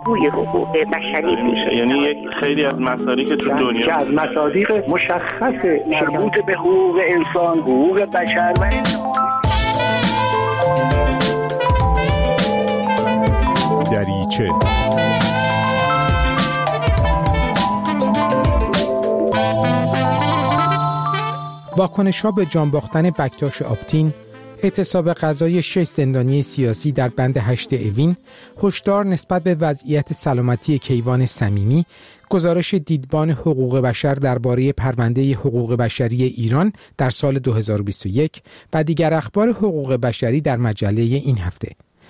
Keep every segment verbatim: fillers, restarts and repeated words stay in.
الگوی حقوق بشری میشه. یعنی یک خیلی از مصادیق که تو دنیا که از مصادیق مشخص مربوط به حقوق انسان، حقوق بشر و دریچه واکنش‌ها به جان باختن بکتاش آپتین، اعتصاب قضای شش زندانی سیاسی در بند هشت اوین، هشدار نسبت به وضعیت سلامتی کیوان صمیمی، گزارش دیدبان حقوق بشر درباره پرونده حقوق بشری ایران در سال دو هزار و بیست و یک و دیگر اخبار حقوق بشری در مجله این هفته.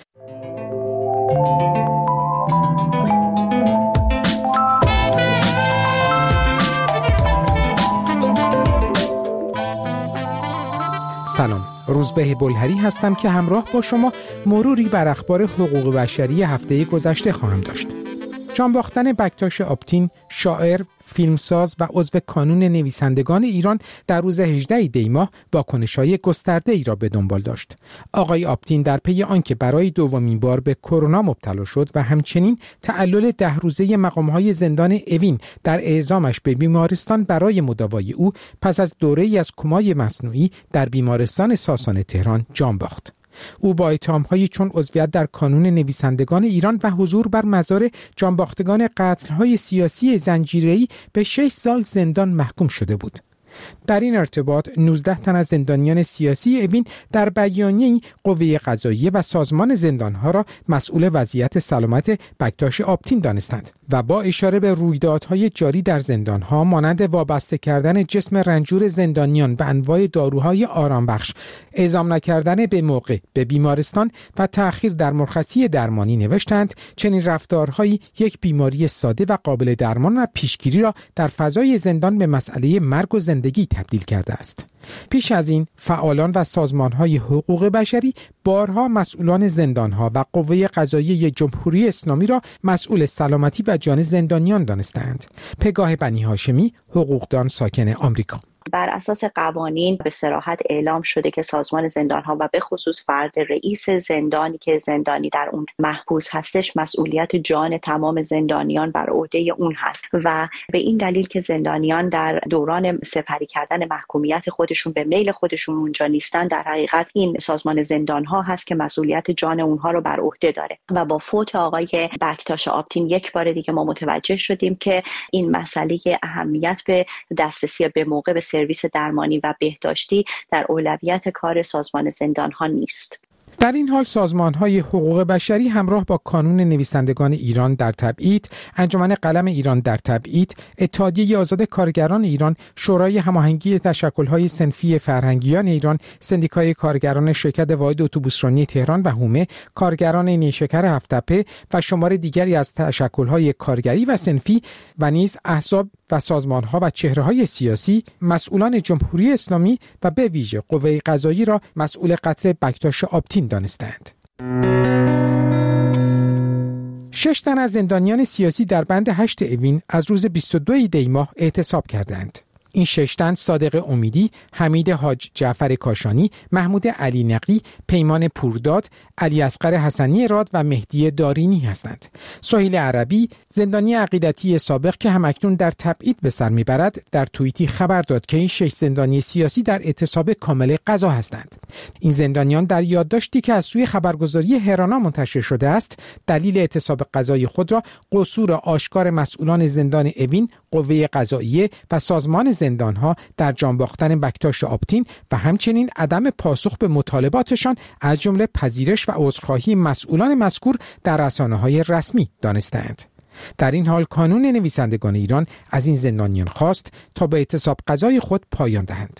سلام، روزبه بلهری هستم که همراه با شما مروری بر اخبار حقوق بشری هفته گذشته خواهم داشت. جان باختن بکتاش آپتین، شاعر، فیلمساز و عضو کانون نویسندگان ایران در روز هجدهم دی ماه واکنش‌های گسترده‌ای را به دنبال داشت. آقای آپتین در پی آنکه برای دومین بار به کرونا مبتلا شد و همچنین تعلل ده روزه مقام‌های زندان اوین در اعزامش به بیمارستان برای مداوای او پس از دوره‌ای از کمای مصنوعی در بیمارستان ساسان تهران جان باخت. او با اتهام‌هایی چون عضویت در کانون نویسندگان ایران و حضور بر مزار جانباختگان قتل‌های سیاسی زنجیره‌ای به شش سال زندان محکوم شده بود. در این ارتباط نوزده تن از زندانیان سیاسی اوین در بیانیه‌ای قوه قضاییه و سازمان زندانها را مسئول وضعیت سلامت بکتاش آپتین دانستند و با اشاره به رویدادهای جاری در زندانها مانند وابسته کردن جسم رنجور زندانیان به انواع داروهای آرامبخش، اعزام نکردن به موقع به بیمارستان و تأخیر در مرخصی درمانی نوشتند چنین رفتارهایی یک بیماری ساده و قابل درمان و پیشگیری را در فضای زندان به مسئله مرگ و زندگی تبدیل کرده است. پیش از این فعالان و سازمان‌های حقوق بشری بارها مسئولان زندان‌ها و قوه قضاییه جمهوری اسلامی را مسئول سلامتی و جان زندانیان دانستند. پگاه بنی هاشمی، حقوقدان ساکن آمریکا. بر اساس قوانین به صراحت اعلام شده که سازمان زندان‌ها و به خصوص فرد رئیس زندانی که زندانی در اون محبوس هستش مسئولیت جان تمام زندانیان بر عهده اون هست و به این دلیل که زندانیان در دوران سپری کردن محکومیت خودشون به میل خودشون اونجا نیستن، در حقیقت این سازمان زندان‌ها هست که مسئولیت جان اونها رو بر عهده داره و با فوت آقای بکتاش آپتین یک بار دیگه ما متوجه شدیم که این مسئله اهمیت به دسترسی به موقع به سرویس درمانی و بهداشتی در اولویت کار سازمان زندان‌ها نیست. در این حال سازمان‌های حقوق بشری همراه با کانون نویسندگان ایران در تبعید، انجمن قلم ایران در تبعید، اتحادیه آزاد کارگران ایران، شورای هماهنگی تشکل‌های صنفی فرهنگیان ایران، سندیکای کارگران شرکت واحد اتوبوسرانی تهران و هومه، کارگران نیشکر هفت‌تپه و شمار دیگری از تشکل‌های کارگری و صنفی و نیز احزاب و سازمان‌ها و چهره‌های سیاسی، مسئولان جمهوری اسلامی و به ویژه قوه قضاییه را مسئول قتل بکتاش آپتین دانستند. شش تن از زندانیان سیاسی در بند هشت اوین از روز بیست و دوم دی ماه اعتصاب کردند. این شش تن صادق امیدی، حمید حاج جعفر کاشانی، محمود علی نقی، پیمان پورداد، علی اصغر حسنی راد و مهدی دارینی هستند. سهیل عربی، زندانی عقیدتی سابق که همکنون در تبعید به سر میبرد، در توییتی خبر داد که این شش زندانی سیاسی در اعتصاب کامل قضا هستند. این زندانیان در یادداشتی که از سوی خبرگزاری هرانا منتشر شده است، دلیل اعتصاب قضایی خود را قصور آشکار مسئولان زندان اوین، قوه قضاییه و سازمان زندان‌ها در جان باختن بکتاش آپتین و همچنین عدم پاسخ به مطالباتشان از جمله پذیرش و عذرخواهی مسئولان مذکور در رسانه‌های رسمی دانستند. در این حال کانون نویسندگان ایران از این زندانیان خواست تا به اعتصاب قضای خود پایان دهند.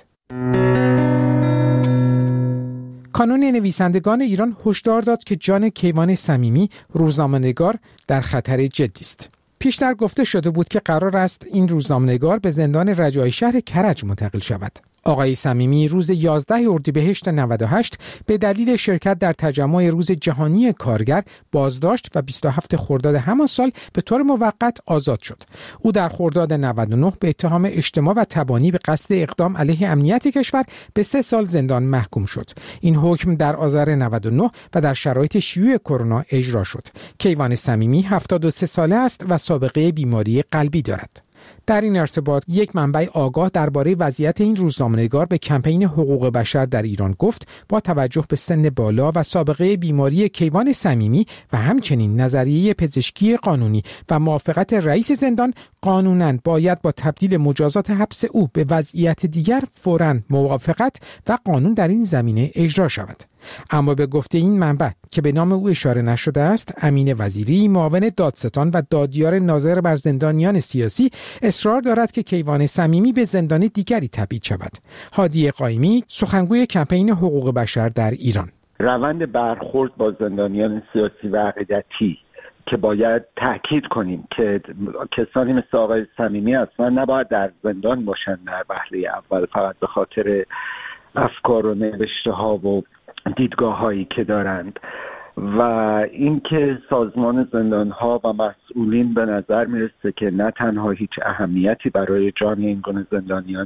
کانون نویسندگان ایران هشدار داد که جان کیوان صمیمی، روزنامه‌نگار، در خطر جدی است. پیشتر گفته شده بود که قرار است این روزنامه‌نگار به زندان رجایی شهر کرج منتقل شود. آقای صمیمی روز یازده اردیبهشت نود و هشت به دلیل شرکت در تجمع روز جهانی کارگر بازداشت و بیست و هفتم خرداد همان سال به طور موقت آزاد شد. او در خرداد نود و نه به اتهام اجتماع و تبانی به قصد اقدام علیه امنیت کشور به سه سال زندان محکوم شد. این حکم در آذر نود و نه و در شرایط شیوع کرونا اجرا شد. کیوان صمیمی هفتاد و سه ساله است و سابقه بیماری قلبی دارد. در این ارتباط یک منبع آگاه درباره وضعیت این روزنامه‌نگار به کمپین حقوق بشر در ایران گفت با توجه به سن بالا و سابقه بیماری کیوان صمیمی و همچنین نظریه پزشکی قانونی و موافقت رئیس زندان، قانوناً باید با تبدیل مجازات حبس او به وضعیت دیگر فوراً موافقت و قانون در این زمینه اجرا شود. اما به گفته این منبع که به نام او اشاره نشده است، امین وزیری معاون دادستان و دادیار ناظر بر زندانیان سیاسی اصرار دارد که کیوان صمیمی به زندان دیگری تبعید شود. هادی قائمی سخنگوی کمپین حقوق بشر در ایران: روند برخورد با زندانیان سیاسی و عقیدتی که باید تأکید کنیم که کسانی مثل آقای صمیمی اصلا نباید در زندان باشند در وهله اول، فقط به خاطر افکار و نوشته ها و دیدگاه هایی که دارند، و اینکه سازمان زندان ها و مسئولین به نظر میرسه که نه تنها هیچ اهمیتی برای جان این گونه زندانیان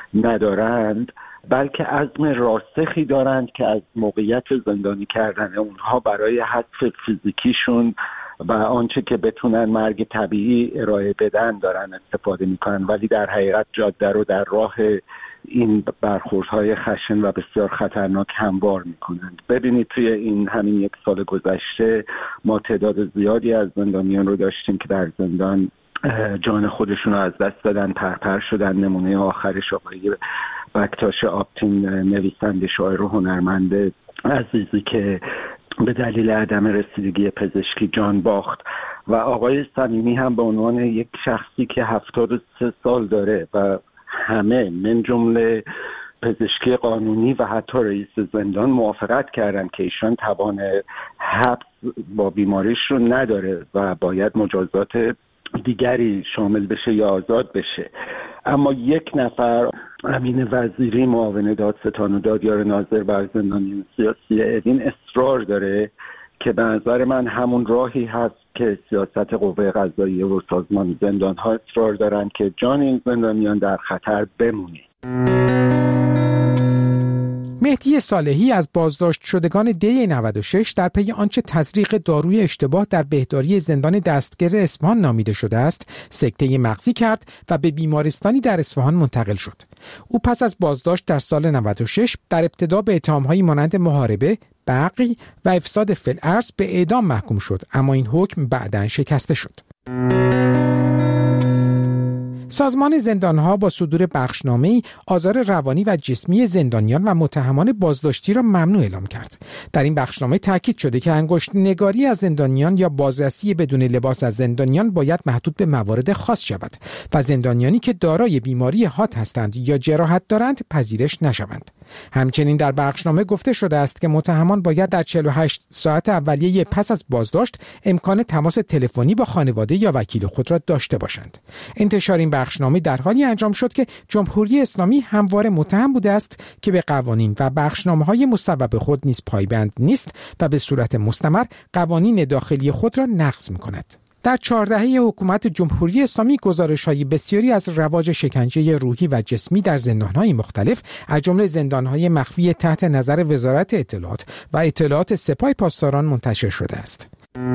ندارند، بلکه عزم راسخی دارند که از موقعیت زندانی کردن اونها برای حذف فیزیکیشون و آنچه که بتونن مرگ طبیعی ارائه بدن دارن استفاده میکنن، ولی در حقیقت جاده رو در راه این برخوردهای خشن و بسیار خطرناک هموار میکنند. ببینید توی این همین یک سال گذشته ما تعداد زیادی از زندانیان رو داشتیم که در زندان جان خودشون رو از دست دادن، پرپر شدن. نمونه آخرش آقای بکتاش آپتین، نویسنده شاعر و هنرمند عزیزی که به دلیل عدم رسیدگی پزشکی جان باخت، و آقای صمیمی هم به عنوان یک شخصی که هفتاد و سه سال داره و همه من جمله پزشکی قانونی و حتی رئیس زندان موافقت کردن که ایشان توان حبس با بیماریش رو نداره و باید مجازات دیگری شامل بشه یا آزاد بشه. اما یک نفر، امین وزیری معاون دادستان و دادیار ناظر بر زندانیان سیاسی اوین، اصرار داره که به نظر من همون راهی هست که سیاست قوه قضاییه و سازمان زندان ها اصرار دارن که جان این زندانیان در خطر بمونه. مهدی صالحی از بازداشت شدگان دی نود و شش در پی آنچه تزریق داروی اشتباه در بهداری زندان دستگیر اصفهان نامیده شده است، سکته مغزی کرد و به بیمارستانی در اصفهان منتقل شد. او پس از بازداشت در سال نود و شش در ابتدا به اتهام‌هایی مانند محاربه، بغی و افساد فی الارض به اعدام محکوم شد، اما این حکم بعداً شکسته شد. سازمان زندانها با صدور بخشنامه‌ای آزار روانی و جسمی زندانیان و متهمان بازداشتی را ممنوع اعلام کرد. در این بخشنامه تاکید شده که انگشت نگاری از زندانیان یا بازرسی بدون لباس از زندانیان باید محدود به موارد خاص شود و زندانیانی که دارای بیماری حاد هستند یا جراحت دارند پذیرش نشوند. همچنین در بخشنامه گفته شده است که متهمان باید در چهل و هشت ساعت اولیه پس از بازداشت امکان تماس تلفنی با خانواده یا وکیل خود را داشته باشند. انتشار این بخشنامه در حالی انجام شد که جمهوری اسلامی همواره متهم بوده است که به قوانین و بخشنامه‌های مصوب خود نیز پایبند نیست و به صورت مستمر قوانین داخلی خود را نقض می‌کند. در چهار دهه حکومت جمهوری اسلامی گزارش‌های بسیاری از رواج شکنجه روحی و جسمی در زندان‌های مختلف، از جمله زندان‌های مخفی تحت نظر وزارت اطلاعات و اطلاعات سپاه پاسداران منتشر شده است.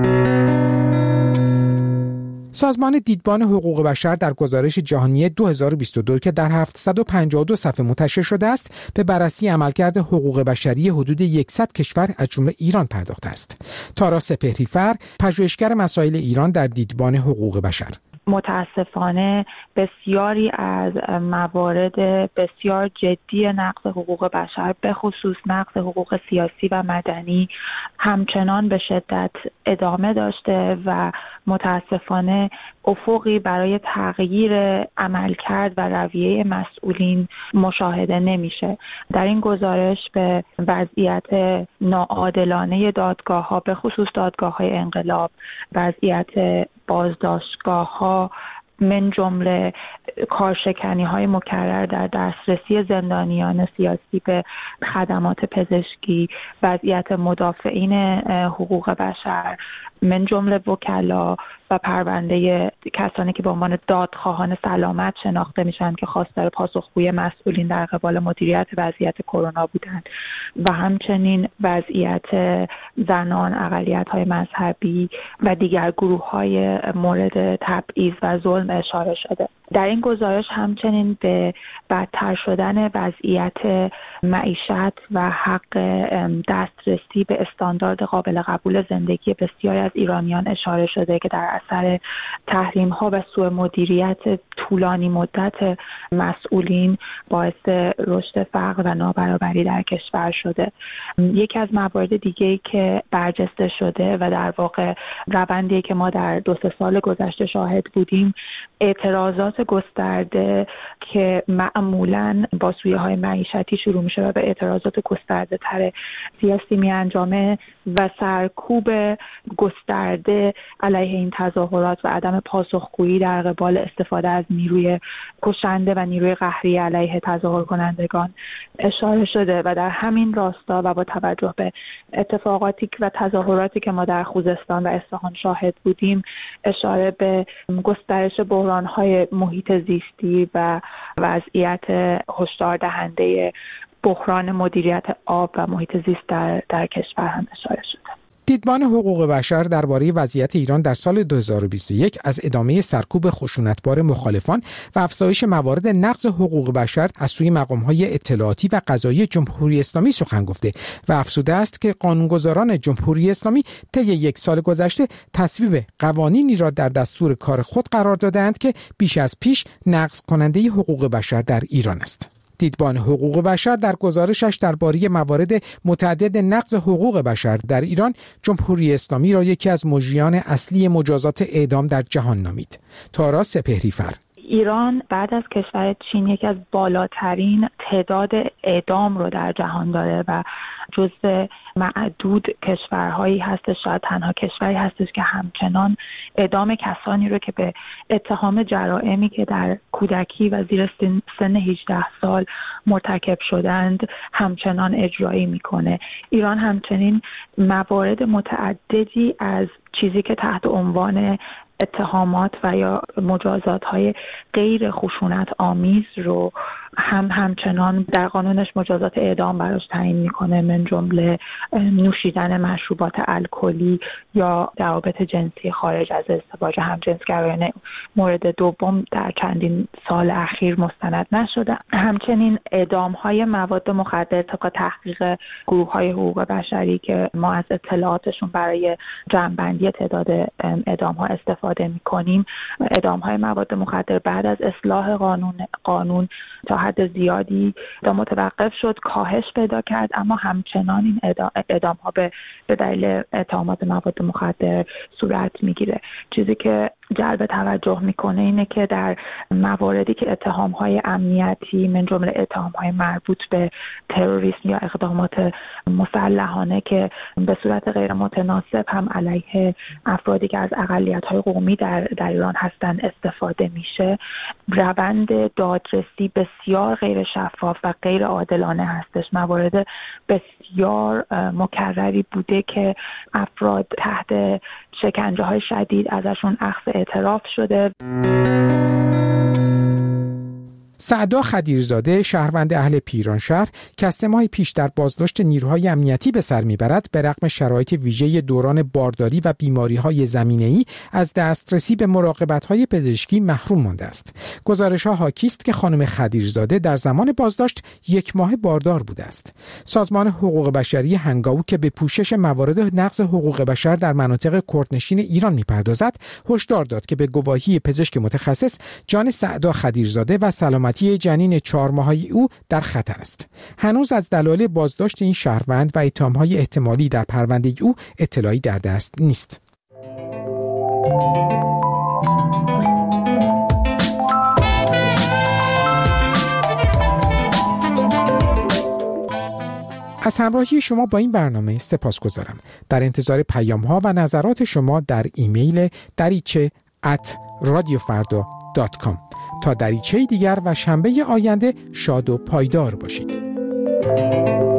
سازمان دیدبان حقوق بشر در گزارش جهانی دو هزار و بیست و دو که در هفتصد و پنجاه و دو صفحه منتشر شده است، به بررسی عملکرد حقوق بشری حدود صد کشور از جمله ایران پرداخته است. تارا سپهری‌فر، پژوهشگر مسائل ایران در دیدبان حقوق بشر: متاسفانه بسیاری از موارد بسیار جدی نقض حقوق بشر، به خصوص نقض حقوق سیاسی و مدنی، همچنان به شدت ادامه داشته و متاسفانه افقی برای تغییر عملکرد و رویه مسئولین مشاهده نمیشه. در این گزارش به وضعیت ناعادلانه دادگاه‌ها، به خصوص دادگاه‌های انقلاب، وضعیت بازداشتگاه‌ها، من جمله کارشکنی های مکرر در دسترسی زندانیان سیاسی به خدمات پزشکی، وضعیت مدافعین حقوق بشر من جمله وکلا و پرونده کسانی که به عنوان دادخواهان سلامت شناخته میشن که خواستار پاسخگویی مسئولین در قبال مدیریت وضعیت کرونا بودند و همچنین وضعیت زنان، اقلیت‌های مذهبی و دیگر گروه‌های مورد تبعیض و ظلم اشاره شده. در این گزارش همچنین به بدتر شدن وضعیت معیشت و حق دسترسی به استاندارد قابل قبول زندگی بسیاری از ایرانیان اشاره شده که در اثر تحریم‌ها و سوء مدیریت طولانی مدت مسئولین باعث رشد فقر و نابرابری در کشور شده. یکی از موارد دیگه‌ای که برجسته شده و در واقع روندی که ما در دو سه سال گذشته شاهد بودیم، اعتراضات گسترده که معمولاً با سویه‌های معیشتی شروع میشه و به اعتراضات گسترده تر سیاسی می انجامه و سرکوب گسترده علیه این تظاهرات و عدم پاسخگویی در قبال استفاده از نیروی کشنده و نیروی قهری علیه تظاهر کنندگان اشاره شده و در همین راستا و با توجه به اتفاقاتی و تظاهراتی که ما در خوزستان و اصفهان شاهد بودیم، اشاره به گسترش بحران‌های محیط زیستی و وضعیت هشدار دهنده بحران مدیریت آب و محیط زیست در, در کشور هم اشاره شده. دیدبان حقوق بشر درباره وضعیت ایران در سال دو هزار و بیست و یک از ادامه سرکوب خشونتبار مخالفان و افزایش موارد نقض حقوق بشر از سوی مقام‌های اطلاعاتی و قضایی جمهوری اسلامی سخن گفته و افزوده است که قانونگذاران جمهوری اسلامی طی یک سال گذشته تصویب قوانینی را در دستور کار خود قرار دادند که بیش از پیش نقض کننده حقوق بشر در ایران است. دیدبان حقوق بشر در گزارشش درباره موارد متعدد نقض حقوق بشر در ایران، جمهوری اسلامی را یکی از مجریان اصلی مجازات اعدام در جهان نامید. تارا سپهری‌فر: ایران بعد از کشور چین یکی از بالاترین تعداد اعدام رو در جهان داره و جزو معدود کشورهایی هستش، شاید تنها کشوری هستش که همچنان اعدام کسانی رو که به اتهام جرائمی که در کودکی و زیر سن هجده سال مرتکب شدند همچنان اجرایی میکنه. ایران همچنین موارد متعددی از چیزی که تحت عنوان اتهامات و یا مجازات های غیر خشونت آمیز رو هم همچنان در قانونش مجازات اعدام براش تعیین میکنه، من جمله نوشیدن مشروبات الکلی یا روابط جنسی خارج از ازدواج همجنسگرایان مورد دوم در چندین سال اخیر مستند نشده. همچنین اعدام های مواد مخدر طبق تحقیق گروه های حقوق بشری که ما از اطلاعاتشون برای جمع‌بندی تعداد اعدام ها استفاده میکنیم، اعدام های مواد مخدر بعد از اصلاح قانون قانون تا حد زیادی متوقف شد، کاهش پیدا کرد، اما همچنان این اعدام ها به دلیل اتهامات مواد مخدر صورت میگیره. چیزی که جلب توجه میکنه اینه که در مواردی که اتهام های امنیتی من جمله اتهام های مربوط به تروریسم یا اقدامات مسلحانه که به صورت غیر متناسب هم علیه افرادی که از اقلیت های قومی در, در ایران هستن استفاده میشه، روند دادرسی بسیار غیر شفاف و غیر عادلانه هستش. موارد بسیار مکرری بوده که افراد تحت شکنجه های شدید ازشون اخذ اعتراف شده. سعدا خدیرزاده، شهروند اهل پیرانشهر که از سه ماه پیش در بازداشت نیروهای امنیتی به سر میبرد، به رغم شرایط ویژه دوران بارداری و بیماری‌های زمینه‌ای از دسترسی به مراقبت‌های پزشکی محروم مانده است. گزارش‌ها حاکی است که خانم خدیرزاده در زمان بازداشت یک ماه باردار بوده است. سازمان حقوق بشری هنگاو که به پوشش موارد نقض حقوق بشر در مناطق کردنشین ایران می‌پردازد، هشدار داد که به گواهی پزشک متخصص جان سعدا خدیرزاده و سلامتی جنین چهار ماهه او در خطر است. هنوز از دلایل بازداشت این شهروند و اتهام‌های احتمالی در پرونده او اطلاعی در دست نیست. از همراهی شما با این برنامه سپاسگزارم. در انتظار پیام‌ها و نظرات شما در ایمیل دریچه ات رادیو فردا دات کام. تا دریچه دیگر و شنبه آینده شاد و پایدار باشید.